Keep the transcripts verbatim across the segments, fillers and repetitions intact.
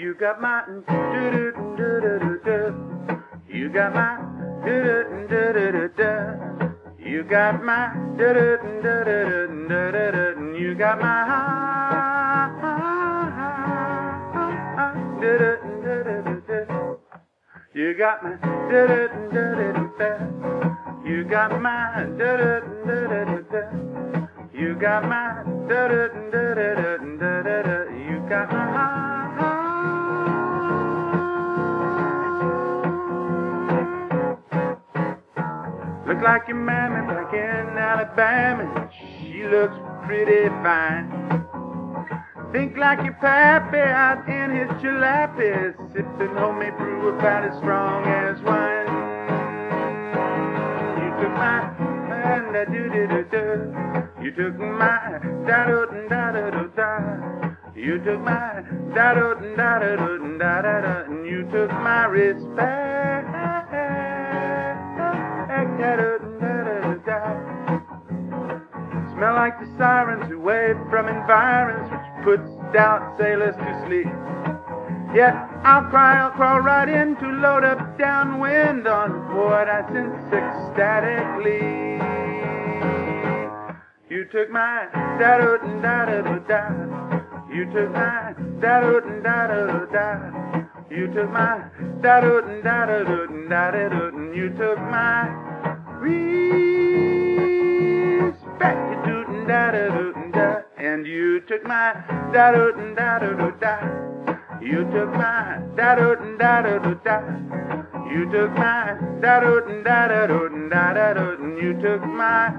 You got my do do do do do do. You got my do do do do do do. You got my do do do do do do do. You got my do do do do do. You got my do do do do do. You got my do do do do do. You got my da da da da da da da da. You got my. Look like your mammy back in Alabama. She looks pretty fine. Think like your pappy out in his jalopy, sipping homemade brew about as strong as wine. You took my and da do do do do. You took my da do da da do da. You took my da do da da do da da da. And you took my respect. Da do da da do da. Smell like the sirens who wave from environs, which puts down sailors to sleep. Yet I'll cry, I'll crawl right in to load up downwind on board. I sense ecstatically. You took my da do da da do da. You took my da do da da do da. You took my da do da da do da da do. You took my respect. You do da da do da. And you took my da do da da do da. You took my da do da da do da. You took my da do da da do da da do. You took my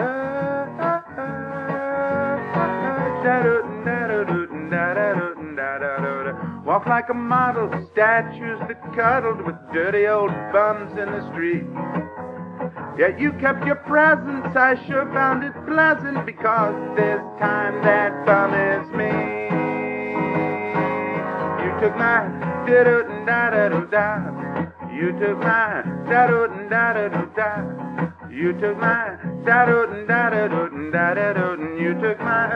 walk like a model, statues that cuddled with dirty old bums in the street. Yet you kept your presence, I sure found it pleasant, because this time that bum is me. You took my da-do-da-da-do-da. You took my da-do-da-da-do-da. You took my da-do-da-da-do-da-da-do. You took my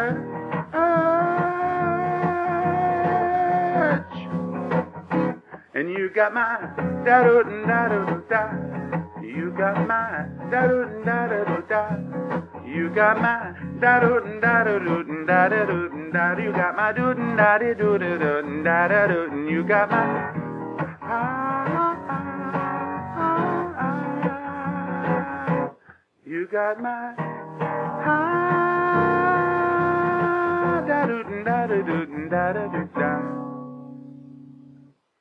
urge. And you got my da-do-da-da-do-da. You got my da-do-da-da-do-da. You got my da-do-da-da-do-da-da-do-da. You got my do-da-da-do-da-da-do-da-da-do. You got my You got my da-do-da-da-do-da-da-do.